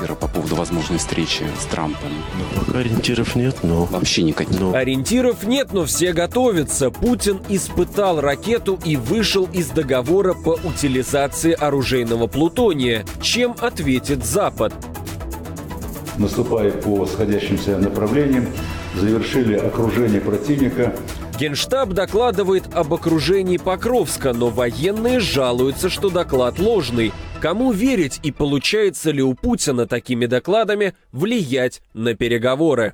ориентиры по поводу возможной встречи с Трампом? Пока ориентиров нет, но... Вообще никаких. Ориентиров нет, но все готовятся. Путин испытал ракету и вышел из договора по утилизации оружейного плутония. Чем ответит Запад? Наступая по сходящимся направлениям, завершили окружение противника. Генштаб докладывает об окружении Покровска, но военные жалуются, что доклад ложный. Кому верить и получается ли у Путина такими докладами влиять на переговоры?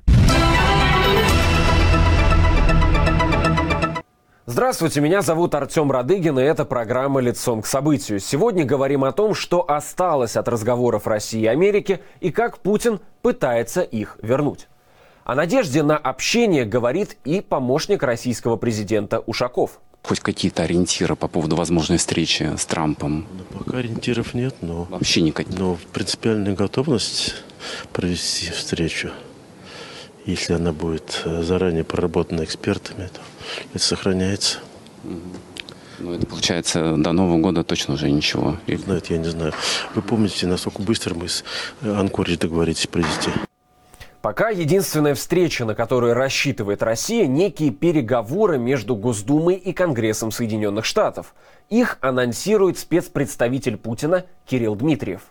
Здравствуйте, меня зовут Артем Радыгин, и это программа «Лицом к событию». Сегодня говорим о том, что осталось от разговоров России и Америки и как Путин пытается их вернуть. О надежде на общение говорит и помощник российского президента Ушаков. Хоть какие-то ориентиры по поводу возможной встречи с Трампом? Пока ориентиров нет, но... Вообще никаких. Но принципиальная готовность провести встречу, если она будет заранее проработана экспертами, то это сохраняется. Ну, это получается, до Нового года точно уже ничего. Знает, я не знаю. Вы помните, насколько быстро мы с Анкоридж договорились провести? Пока единственная встреча, на которую рассчитывает Россия, некие переговоры между Госдумой и Конгрессом Соединенных Штатов. Их анонсирует спецпредставитель Путина Кирилл Дмитриев.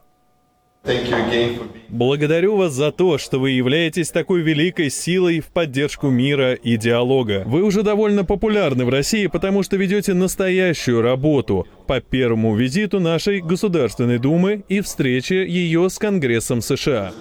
Благодарю вас за то, что вы являетесь такой великой силой в поддержку мира и диалога. Вы уже довольно популярны в России, потому что ведете настоящую работу по первому визиту нашей Государственной Думы и встрече ее с Конгрессом США.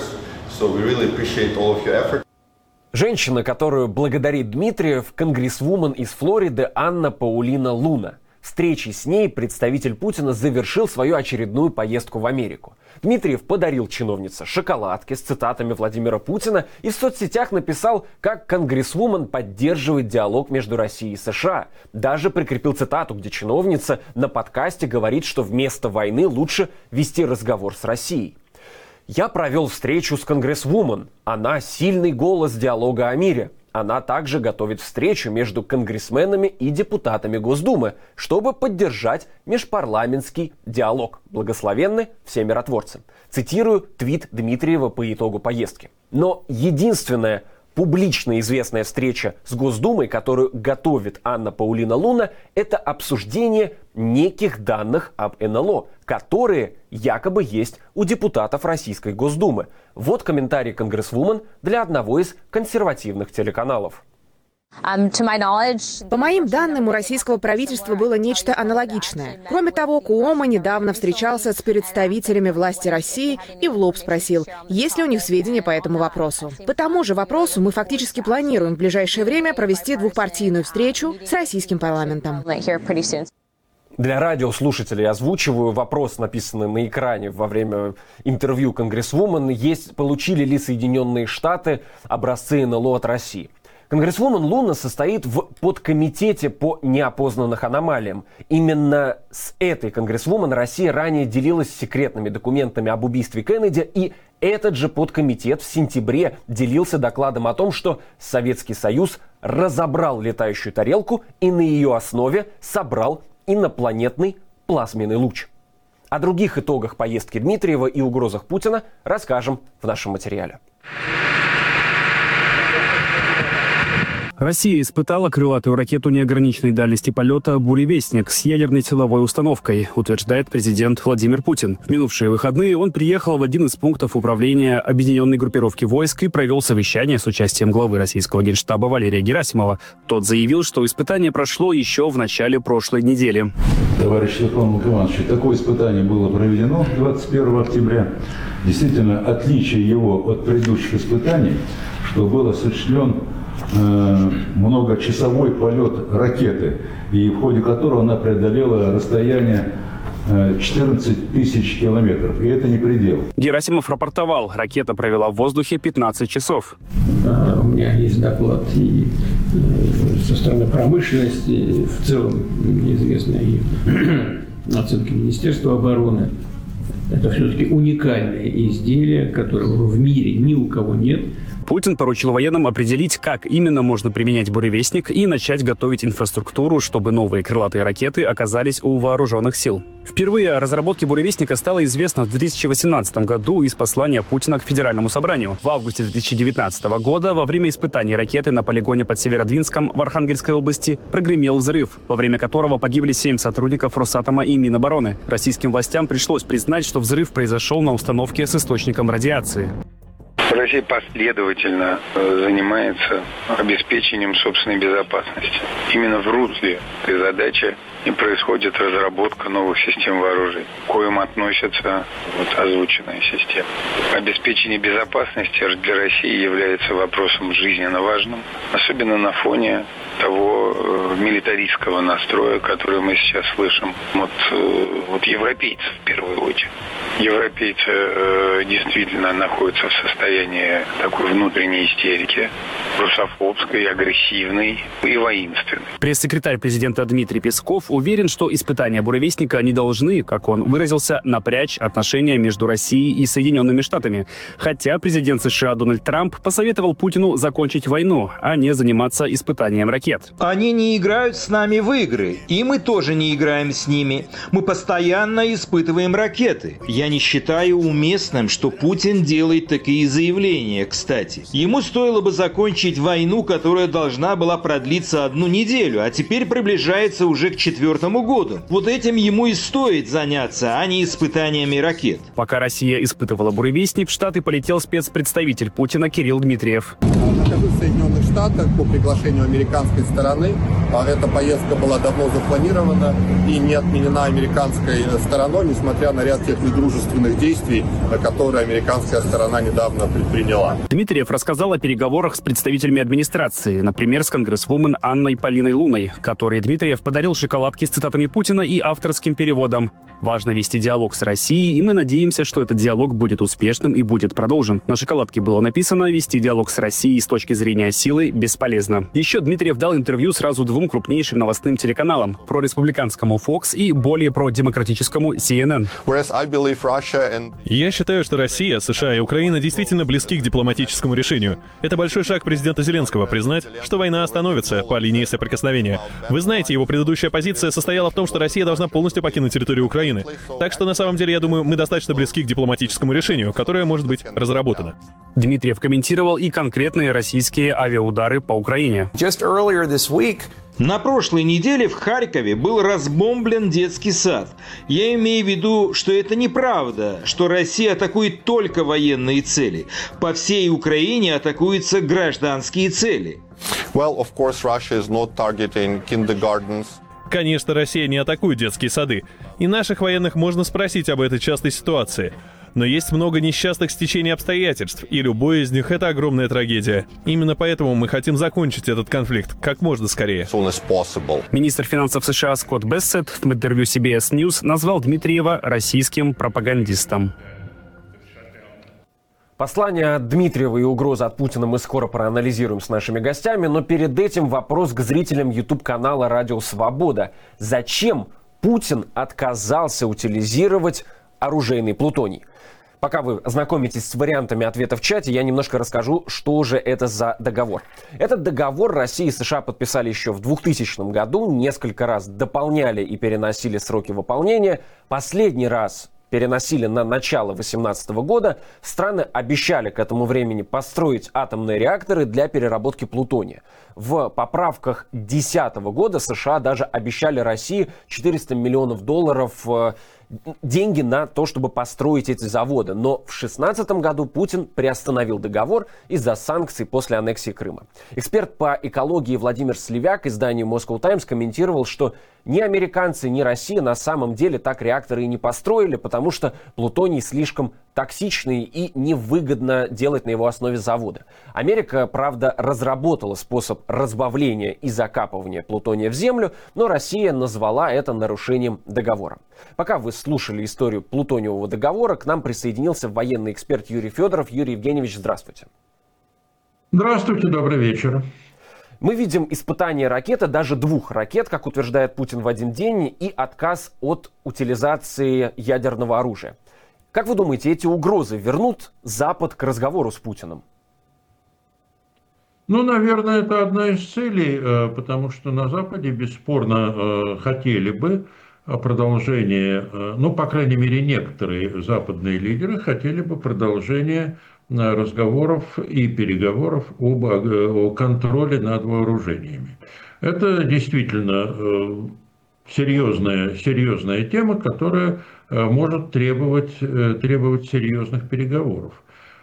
Женщина, которую благодарит Дмитриев, конгрессвумен из Флориды Анна Паулина Луна. Встречей с ней представитель Путина завершил свою очередную поездку в Америку. Дмитриев подарил чиновнице шоколадки с цитатами Владимира Путина и в соцсетях написал, как конгрессвумен поддерживает диалог между Россией и США. Даже прикрепил цитату, где чиновница на подкасте говорит, что вместо войны лучше вести разговор с Россией. «Я провел встречу с конгрессвумен. Она сильный голос диалога о мире. Она также готовит встречу между конгрессменами и депутатами Госдумы, чтобы поддержать межпарламентский диалог. Благословенны все миротворцы». Цитирую твит Дмитриева по итогу поездки. Но единственная публично известная встреча с Госдумой, которую готовит Анна Паулина Луна, это обсуждение неких данных об НЛО, которые якобы есть у депутатов Российской Госдумы. Вот комментарий конгрессвумен для одного из консервативных телеканалов. По моим данным, у российского правительства было нечто аналогичное. Кроме того, Куомо недавно встречался с представителями власти России и в лоб спросил, есть ли у них сведения по этому вопросу. По тому же вопросу мы фактически планируем в ближайшее время провести двухпартийную встречу с российским парламентом. Для радиослушателей озвучиваю вопрос, написанный на экране во время интервью конгрессвумен. Получили ли Соединенные Штаты образцы НЛО от России? Конгрессвумен Луна состоит в подкомитете по неопознанных аномалиям. Именно с этой конгрессвумен Россия ранее делилась секретными документами об убийстве Кеннеди, и этот же подкомитет в сентябре делился докладом о том, что Советский Союз разобрал летающую тарелку и на ее основе собрал инопланетный плазменный луч. О других итогах поездки Дмитриева и угрозах Путина расскажем в нашем материале. Россия испытала крылатую ракету неограниченной дальности полета «Буревестник» с ядерной силовой установкой, утверждает президент Владимир Путин. В минувшие выходные он приехал в один из пунктов управления объединенной группировки войск и провел совещание с участием главы российского Генштаба Валерия Герасимова. Тот заявил, что испытание прошло еще в начале прошлой недели. Товарищ Светлана Иванович, такое испытание было проведено 21 октября. Действительно, отличие его от предыдущих испытаний, что был осуществлен многочасовой полет ракеты, и в ходе которого она преодолела расстояние 14 тысяч километров. И это не предел. Герасимов рапортовал, ракета провела в воздухе 15 часов. У меня есть доклад и со стороны промышленности, в целом неизвестные и оценки Министерства обороны. Это все-таки уникальное изделие, которого в мире ни у кого нет. Путин поручил военным определить, как именно можно применять «Буревестник» и начать готовить инфраструктуру, чтобы новые крылатые ракеты оказались у вооруженных сил. Впервые о разработке «Буревестника» стало известно в 2018 году из послания Путина к Федеральному собранию. В августе 2019 года во время испытаний ракеты на полигоне под Северодвинском в Архангельской области прогремел взрыв, во время которого погибли 7 сотрудников Росатома и Минобороны. Российским властям пришлось признать, что взрыв произошел на установке с источником радиации. Россия последовательно занимается обеспечением собственной безопасности. Именно в русле этой задачи и происходит разработка новых систем вооружений, к коим относятся озвученные системы. Обеспечение безопасности для России является вопросом жизненно важным, особенно на фоне того милитаристского настроя, который мы сейчас слышим от европейцев в первую очередь. Европейцы действительно находятся в состоянии такой внутренней истерики, русофобской, агрессивной и воинственной. Пресс-секретарь президента Дмитрий Песков уверен, что испытания «Буревестника» не должны, как он выразился, напрячь отношения между Россией и Соединенными Штатами. Хотя президент США Дональд Трамп посоветовал Путину закончить войну, а не заниматься испытанием ракет. Они не играют с нами в игры, и мы тоже не играем с ними. Мы постоянно испытываем ракеты. Я не считаю уместным, что Путин делает такие заявления, кстати. Ему стоило бы закончить войну, которая должна была продлиться 1 неделю, а теперь приближается уже к 4-му году. Вот этим ему и стоит заняться, а не испытаниями ракет. Пока Россия испытывала «Буревестник», в Штаты полетел спецпредставитель Путина Кирилл Дмитриев. Нахожусь в Соединенных Штатах по приглашению американской стороны. Эта поездка была давно запланирована и не отменена американской стороной, несмотря на ряд тех недружественных действий, которые американская сторона недавно предприняла. Дмитриев рассказал о переговорах с представителями администрации, например, с конгрессвумен Анной Полиной Луной, которой Дмитриев подарил шоколадки с цитатами Путина и авторским переводом. Важно вести диалог с Россией, и мы надеемся, что этот диалог будет успешным и будет продолжен. На шоколадке было написано: «Вести диалог с Россией с точки зрения силы бесполезно». Еще Дмитриев дал интервью сразу 2 крупнейшим новостным телеканалам: прореспубликанскому Fox и более продемократическому CNN. Я считаю, что Россия, США и Украина действительно близки к дипломатическому решению. Это большой шаг президента Зеленского признать, что война остановится по линии соприкосновения. Вы знаете, его предыдущая позиция состояла в том, что Россия должна полностью покинуть территорию Украины. Так что, на самом деле, я думаю, мы достаточно близки к дипломатическому решению, которое может быть разработано. Дмитриев комментировал и конкретные российские авиаудары по Украине. На прошлой неделе в Харькове был разбомблен детский сад. Я имею в виду, что это неправда, что Россия атакует только военные цели. По всей Украине атакуются гражданские цели. Конечно, Россия не атакует детские сады. И наших военных можно спросить об этой частой ситуации. Но есть много несчастных стечений обстоятельств, и любое из них — это огромная трагедия. Именно поэтому мы хотим закончить этот конфликт как можно скорее. Министр финансов США Скотт Бессет в интервью CBS News назвал Дмитриева российским пропагандистом. Послание от Дмитриева и угрозы от Путина мы скоро проанализируем с нашими гостями, но перед этим вопрос к зрителям YouTube-канала «Радио Свобода». Зачем Путин отказался утилизировать оружейный плутоний? Пока вы ознакомитесь с вариантами ответа в чате, я немножко расскажу, что же это за договор. Этот договор Россия и США подписали еще в 2000 году, несколько раз дополняли и переносили сроки выполнения. Последний раз переносили на начало 2018 года. Страны обещали к этому времени построить атомные реакторы для переработки плутония. В поправках 2010 года США даже обещали России $400 миллионов деньги на то, чтобы построить эти заводы. Но в 2016 году Путин приостановил договор из-за санкций после аннексии Крыма. Эксперт по экологии Владимир Сливяк изданию Moscow Times комментировал, что ни американцы, ни Россия на самом деле так реакторы и не построили, потому что плутоний слишком токсичный и невыгодно делать на его основе заводы. Америка, правда, разработала способ разбавления и закапывания плутония в землю, но Россия назвала это нарушением договора. Пока вы слушали историю плутониевого договора, к нам присоединился военный эксперт Юрий Федоров. Юрий Евгеньевич, здравствуйте. Здравствуйте, добрый вечер. Мы видим испытание ракеты, даже 2 ракет, как утверждает Путин, в один день, и отказ от утилизации ядерного оружия. Как вы думаете, эти угрозы вернут Запад к разговору с Путиным? Ну, наверное, это одна из целей, потому что на Западе бесспорно хотели бы продолжение, ну, по крайней мере, некоторые западные лидеры хотели бы продолжение разговоров и переговоров о контроле над вооружениями. Это действительно серьезная тема, которая может требовать серьезных переговоров.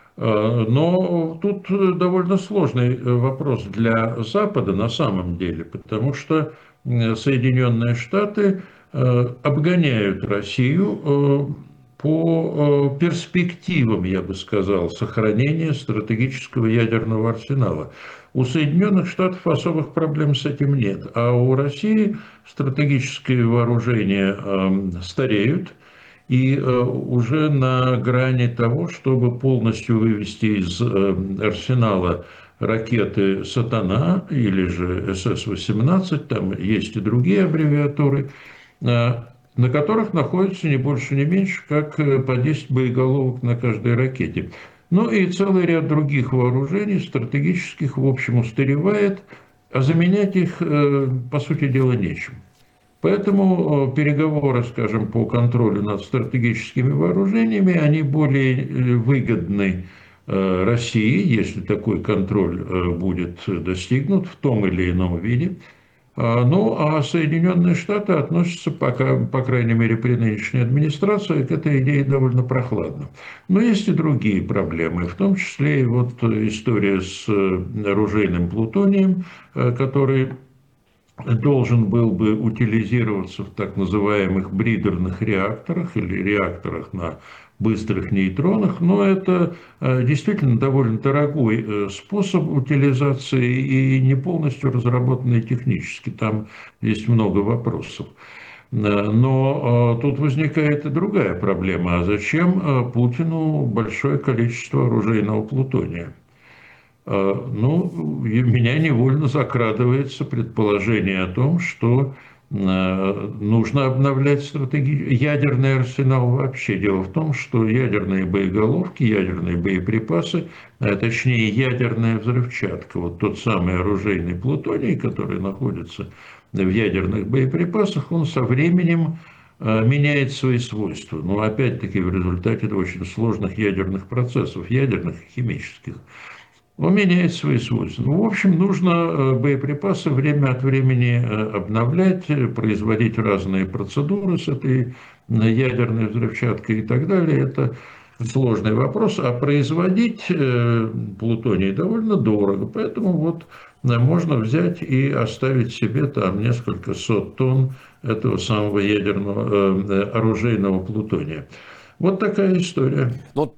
Но тут довольно сложный вопрос для Запада на самом деле, потому что Соединенные Штаты обгоняют Россию по перспективам, я бы сказал, сохранения стратегического ядерного арсенала. У Соединенных Штатов особых проблем с этим нет, а у России стратегические вооружения стареют и уже на грани того, чтобы полностью вывести из арсенала ракеты «Сатана» или же СС-18, там есть и другие аббревиатуры, на которых находится не больше, не меньше, как по 10 боеголовок на каждой ракете. Ну и целый ряд других вооружений стратегических, в общем, устаревает, а заменять их, по сути дела, нечем. Поэтому переговоры, скажем, по контролю над стратегическими вооружениями, они более выгодны России, если такой контроль будет достигнут в том или ином виде. Ну, а Соединенные Штаты относятся, пока, по крайней мере, при нынешней администрации, к этой идее довольно прохладно. Но есть и другие проблемы, в том числе и вот история с оружейным плутонием, который должен был бы утилизироваться в так называемых бридерных реакторах или реакторах на быстрых нейтронах, но это действительно довольно дорогой способ утилизации и не полностью разработанный технически. Там есть много вопросов. Но тут возникает и другая проблема. А зачем Путину большое количество оружейного плутония? Ну, меня невольно закрадывается предположение о том, что нужно обновлять ядерный арсенал вообще. Дело в том, что ядерные боеголовки, ядерные боеприпасы, точнее ядерная взрывчатка, вот тот самый оружейный плутоний, который находится в ядерных боеприпасах, он со временем меняет свои свойства. Но опять-таки в результате очень сложных ядерных процессов, ядерных и химических. Он меняет свои свойства. Ну, в общем, нужно боеприпасы время от времени обновлять, производить разные процедуры с этой ядерной взрывчаткой и так далее. Это сложный вопрос. А производить плутоний довольно дорого. Поэтому вот можно взять и оставить себе там несколько сот тонн этого самого ядерного оружейного плутония. Вот такая история.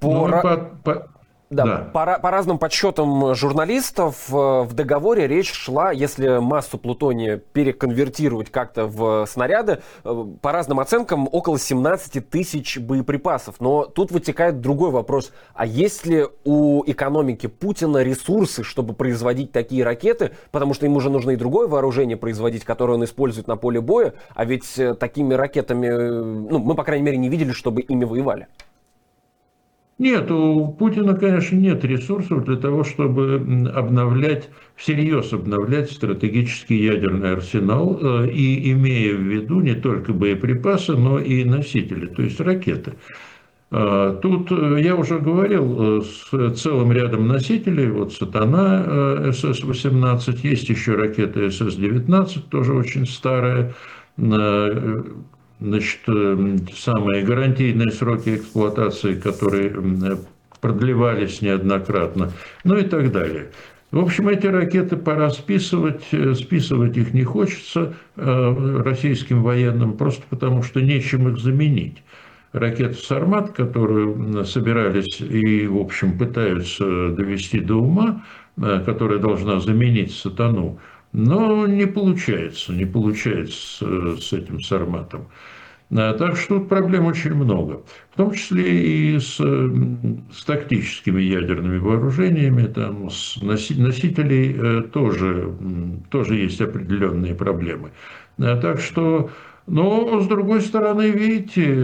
Да. По разным подсчетам журналистов в договоре речь шла, если массу плутония переконвертировать как-то в снаряды, по разным оценкам около 17 тысяч боеприпасов. Но тут вытекает другой вопрос. А есть ли у экономики Путина ресурсы, чтобы производить такие ракеты? Потому что ему уже нужно и другое вооружение производить, которое он использует на поле боя. А ведь такими ракетами, мы, по крайней мере, не видели, чтобы ими воевали. Нет, у Путина, конечно, нет ресурсов для того, чтобы всерьез обновлять стратегический ядерный арсенал, и имея в виду не только боеприпасы, но и носители, то есть ракеты. Тут я уже говорил с целым рядом носителей, вот «Сатана» СС-18, есть еще ракета СС-19, тоже очень старая. Значит, самые гарантийные сроки эксплуатации, которые продлевались неоднократно, ну и так далее. В общем, эти ракеты пора списывать их не хочется российским военным, просто потому что нечем их заменить. Ракета «Сармат», которую собирались и, в общем, пытаются довести до ума, которая должна заменить «Сатану», но не получается с этим «Сарматом». Так что тут проблем очень много, в том числе и с тактическими ядерными вооружениями, там, с носителей тоже есть определенные проблемы. Так что, но с другой стороны,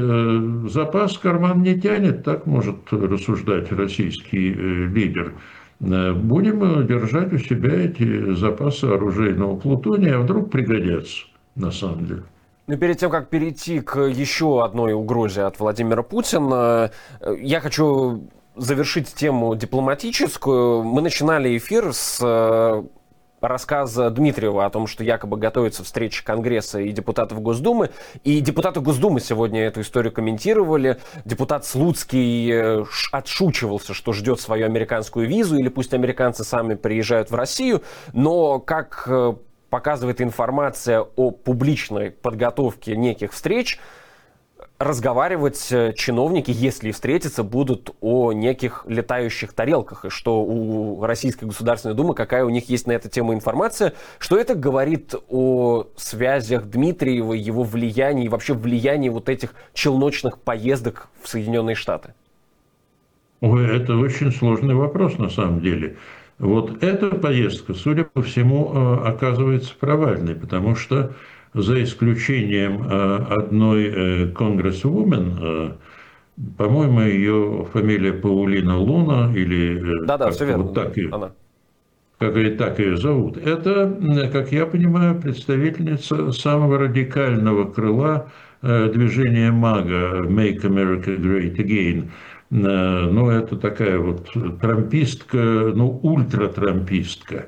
видите, запас карман не тянет, так может рассуждать российский лидер. будем держать у себя эти запасы оружейного плутония, а вдруг пригодятся на самом деле. Но перед тем, как перейти к еще одной угрозе от Владимира Путина, я хочу завершить тему дипломатическую. Мы начинали эфир с рассказа Дмитриева о том, что якобы готовится встреча Конгресса и депутатов Госдумы. И депутаты Госдумы сегодня эту историю комментировали. Депутат Слуцкий отшучивался, что ждет свою американскую визу, или пусть американцы сами приезжают в Россию. Но, как показывает информация о публичной подготовке неких встреч, разговаривать чиновники, если встретятся, будут о неких летающих тарелках, и что у Российской Государственной Думы, какая у них есть на эту тему информация, что это говорит о связях Дмитриева, его влиянии и вообще влиянии вот этих челночных поездок в Соединенные Штаты? Ой, это очень сложный вопрос на самом деле. Вот эта поездка, судя по всему, оказывается провальной, потому что за исключением одной конгрессвумен, по-моему, ее фамилия Паулина Луна, или да, все верно. Вот так ее, она. Так ее зовут. Это, как я понимаю, представительница самого радикального крыла движения МАГА, Make America Great Again. Ну, это такая вот трампистка, ну, ультратрампистка.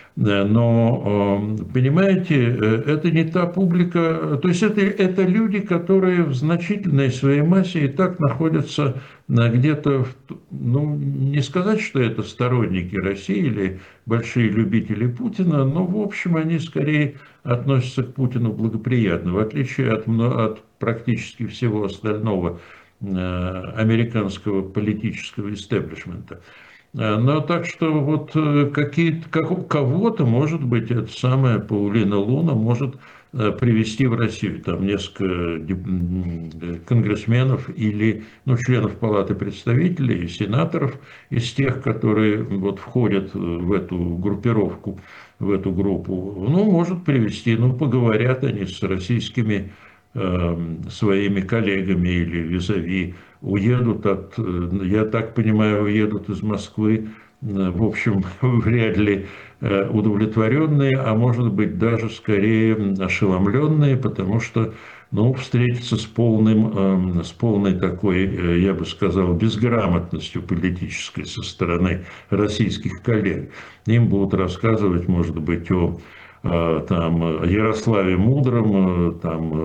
Но, понимаете, это не та публика, то есть это люди, которые в значительной своей массе и так находятся где-то, ну, не сказать, что это сторонники России или большие любители Путина, но, в общем, они скорее относятся к Путину благоприятно, в отличие от практически всего остального американского политического истеблишмента. Но так что вот кого-то, может быть, эта самая Паулина Луна может привести в Россию. Там несколько конгрессменов или членов Палаты представителей и сенаторов из тех, которые вот входят в эту группировку, в эту группу. Ну, может привести, поговорят они с российскими своими коллегами или визави, уедут я так понимаю, уедут из Москвы, в общем, вряд ли удовлетворенные, а может быть даже скорее ошеломленные, потому что, встретиться с полной такой, я бы сказал, безграмотностью политической со стороны российских коллег. Им будут рассказывать, может быть, о Ярославе Мудром,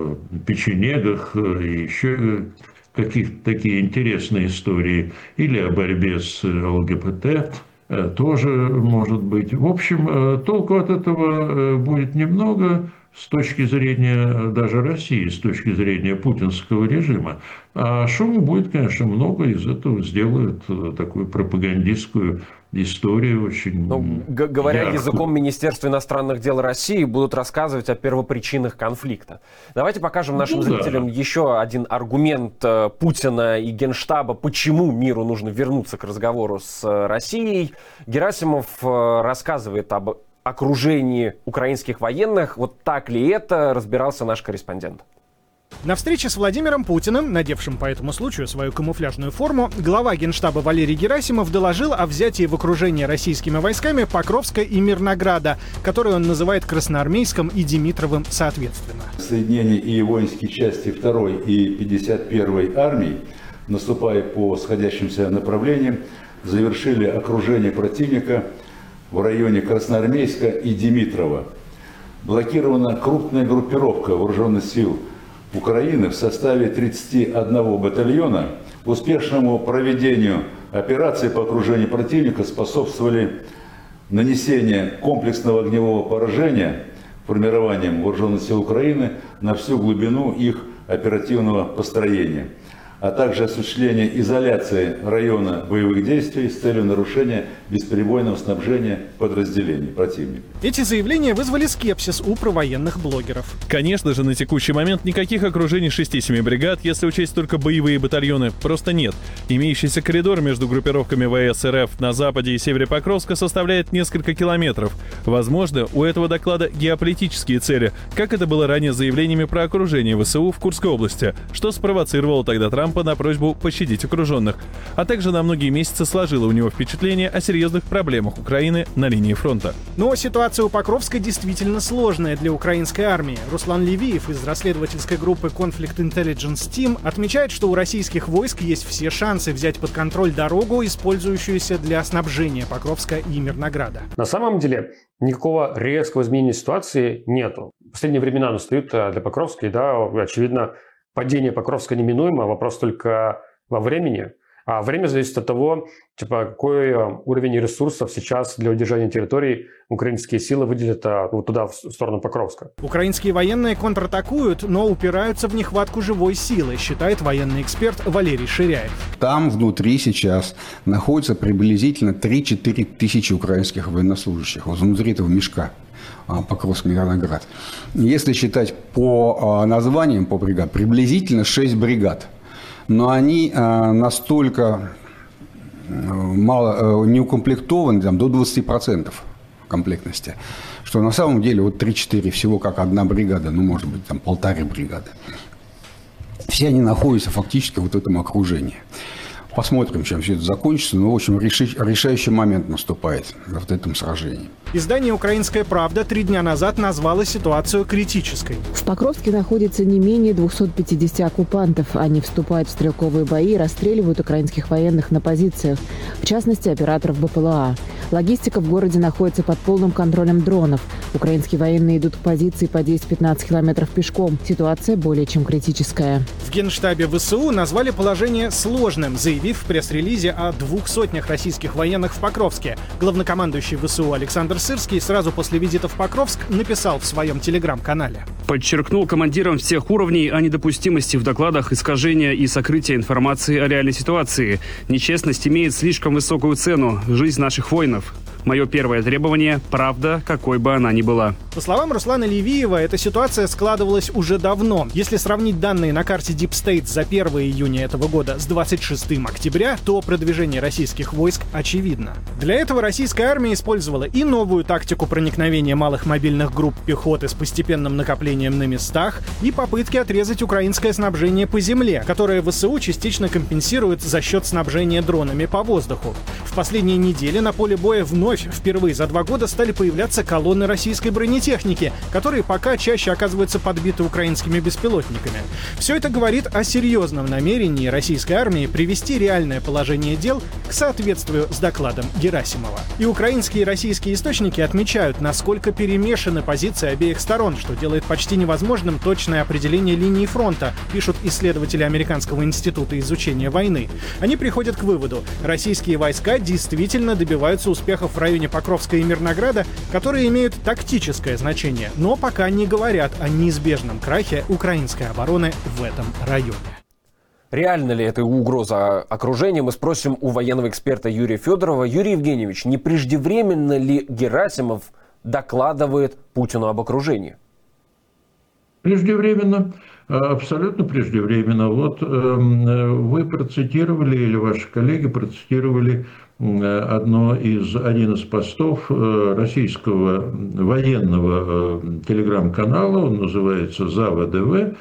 печенегах и еще какие-то такие интересные истории, или о борьбе с ЛГБТ, тоже может быть. В общем, толку от этого будет немного с точки зрения даже России, с точки зрения путинского режима. А шума будет, конечно, много, из этого сделают такую пропагандистскую историю очень говоря яркую. Языком Министерства иностранных дел России, будут рассказывать о первопричинах конфликта. Давайте покажем нашим зрителям еще один аргумент Путина и Генштаба, почему миру нужно вернуться к разговору с Россией. Герасимов рассказывает об окружении украинских военных. Вот так ли это, разбирался наш корреспондент. На встрече с Владимиром Путиным, надевшим по этому случаю свою камуфляжную форму, глава Генштаба Валерий Герасимов доложил о взятии в окружение российскими войсками Покровска и Мирнограда, который он называет Красноармейском и Димитровым соответственно. Соединения и воинские части 2-й и 51-й армий, наступая по сходящимся направлениям, завершили окружение противника в районе Красноармейска и Димитрова. Блокирована крупная группировка вооруженных сил Украины в составе 31 батальона. Успешному проведению операции по окружению противника способствовали нанесение комплексного огневого поражения формированием вооруженных сил Украины на всю глубину их оперативного построения, а также осуществление изоляции района боевых действий с целью нарушения бесперебойного снабжения подразделений противника. Эти заявления вызвали скепсис у провоенных блогеров. Конечно же, на текущий момент никаких окружений 6-7 бригад, если учесть только боевые батальоны, просто нет. Имеющийся коридор между группировками ВС РФ на западе и севере Покровска составляет несколько километров. Возможно, у этого доклада геополитические цели, как это было ранее с заявлениями про окружение ВСУ в Курской области, что спровоцировало тогда Трампа Трампа на просьбу пощадить окруженных, а также на многие месяцы сложило у него впечатление о серьезных проблемах Украины на линии фронта. Но ситуация у Покровска действительно сложная для украинской армии. Руслан Левиев из расследовательской группы Conflict Intelligence Team отмечает, что у российских войск есть все шансы взять под контроль дорогу, использующуюся для снабжения Покровска и Мирнограда. На самом деле никакого резкого изменения ситуации нету. В последние времена настают для Покровска, и да, очевидно, падение Покровска неминуемо, вопрос только во времени. А время зависит от того, какой уровень ресурсов сейчас для удержания территорий украинские силы выделят туда, в сторону Покровска. Украинские военные контратакуют, но упираются в нехватку живой силы, считает военный эксперт Валерий Ширяев. Там внутри сейчас находится приблизительно 3-4 тысячи украинских военнослужащих. Вот внутри этого мешка. Покровск-Мирноград. Если считать по названиям, по бригад, приблизительно 6 бригад. Но они настолько мало не укомплектованы, до 20% комплектности, что на самом деле 3-4 всего как одна бригада, может быть, 1,5 бригады. Все они находятся фактически в этом окружении. Посмотрим, чем все это закончится. Но, в общем, решающий момент наступает в этом сражении. Издание «Украинская правда» 3 дня назад назвало ситуацию критической. В Покровске находится не менее 250 оккупантов. Они вступают в стрелковые бои и расстреливают украинских военных на позициях, в частности, операторов БПЛА. Логистика в городе находится под полным контролем дронов. Украинские военные идут к позиции по 10-15 километров пешком. Ситуация более чем критическая. В Генштабе ВСУ назвали положение сложным, заявив в пресс-релизе о 200 российских военных в Покровске. Главнокомандующий ВСУ Александр Сырский сразу после визита в Покровск написал в своем телеграм-канале. Подчеркнул командирам всех уровней о недопустимости в докладах искажения и сокрытия информации о реальной ситуации. Нечестность имеет слишком высокую цену – жизнь наших воинов. Мое первое требование – правда, какой бы она ни была. По словам Руслана Левиева, эта ситуация складывалась уже давно. Если сравнить данные на карте Deep State за 1 июня этого года с 26 октября, то продвижение российских войск очевидно. Для этого российская армия использовала и новую тактику проникновения малых мобильных групп пехоты с постепенным накоплением на местах, и попытки отрезать украинское снабжение по земле, которое ВСУ частично компенсирует за счет снабжения дронами по воздуху. В последние недели на поле боя вновь впервые за 2 года стали появляться колонны российской бронетехники, которые пока чаще оказываются подбиты украинскими беспилотниками. Все это говорит о серьезном намерении российской армии привести реальное положение дел к соответствию с докладом Герасимова. И украинские и российские источники отмечают, насколько перемешаны позиции обеих сторон, что делает почти невозможным точное определение линии фронта, пишут исследователи Американского института изучения войны. Они приходят к выводу: российские войска действительно добиваются успехов в районе Покровска и Мирнограда, которые имеют тактическое значение, но пока не говорят о неизбежном крахе украинской обороны в этом районе. Реально ли это угроза окружения, мы спросим у военного эксперта Юрия Федорова. Юрий Евгеньевич, не преждевременно ли Герасимов докладывает Путину об окружении? Преждевременно, абсолютно преждевременно. Вот вы процитировали, или ваши коллеги процитировали один из постов российского военного телеграм-канала, он называется ЗАВ-ДВ,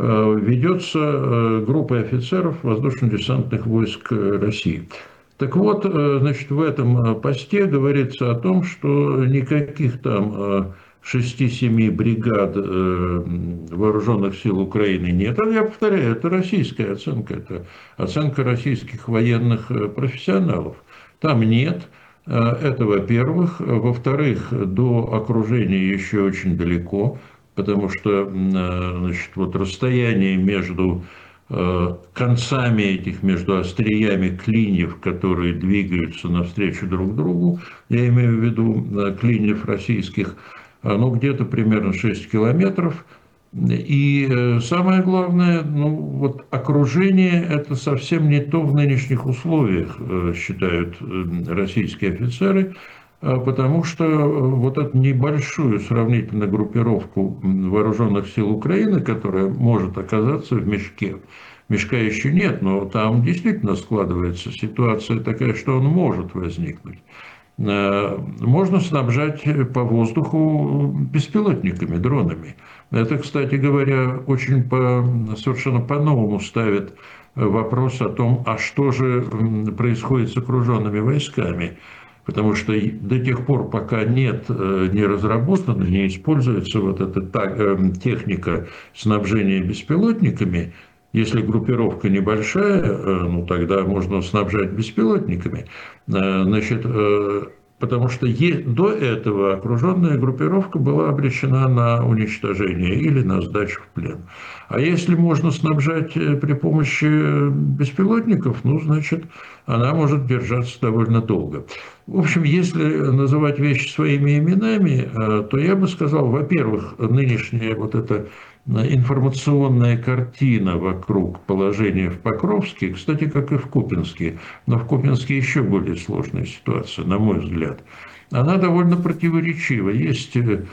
ведется группой офицеров воздушно-десантных войск России. Так вот, значит, в этом посте говорится о том, что никаких там 6-7 бригад вооруженных сил Украины нет. Я повторяю, это российская оценка, это оценка российских военных профессионалов. Там нет. Это, во-первых. Во-вторых, до окружения еще очень далеко, потому что, значит, вот расстояние между концами этих, между остриями клиньев, которые двигаются навстречу друг другу, я имею в виду клиньев российских, где-то примерно 6 километров. И самое главное, вот окружение – это совсем не то в нынешних условиях, считают российские офицеры, потому что вот эту небольшую сравнительно группировку вооруженных сил Украины, которая может оказаться в мешке, мешка еще нет, но там действительно складывается ситуация такая, что он может возникнуть. можно снабжать по воздуху беспилотниками, дронами. Это, кстати говоря, совершенно по-новому ставит вопрос о том, а что же происходит с окруженными войсками. Потому что до тех пор, пока не разработана, не используется вот эта техника снабжения беспилотниками, если группировка небольшая, ну тогда можно снабжать беспилотниками. Значит, потому что до этого окруженная группировка была обречена на уничтожение или на сдачу в плен. А если можно снабжать при помощи беспилотников, ну, значит, она может держаться довольно долго. В общем, если называть вещи своими именами, то я бы сказал, во-первых, нынешняя вот эта информационная картина вокруг положения в Покровске, кстати, как и в Купянске, но в Купянске еще более сложная ситуация, на мой взгляд, она довольно противоречива. Есть,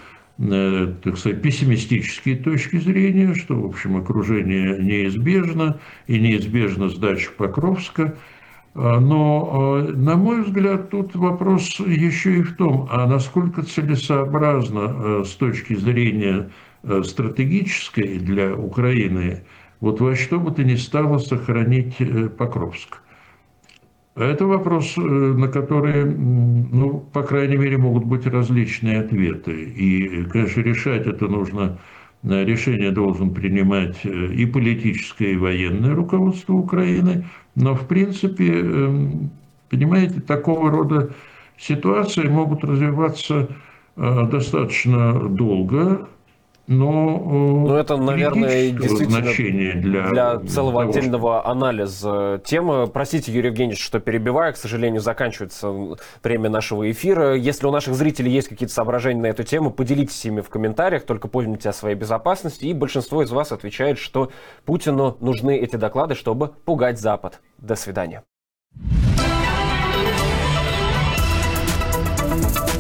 так сказать, пессимистические точки зрения, что, в общем, окружение неизбежно, и неизбежна сдача Покровска. Но, на мой взгляд, тут вопрос еще и в том, а насколько целесообразно с точки зрения стратегической для Украины вот во что бы то ни стало сохранить Покровск. Это вопрос, на который, ну, по крайней мере, могут быть различные ответы. И, конечно, решать это нужно, решение должен принимать и политическое, и военное руководство Украины. Но, в принципе, понимаете, такого рода ситуации могут развиваться достаточно долго, но это, наверное, действительно для целого отдельного анализа темы. Простите, Юрий Евгеньевич, что перебиваю, к сожалению, заканчивается время нашего эфира. Если у наших зрителей есть какие-то соображения на эту тему, поделитесь ими в комментариях, только помните о своей безопасности. И большинство из вас отвечает, что Путину нужны эти доклады, чтобы пугать Запад. До свидания.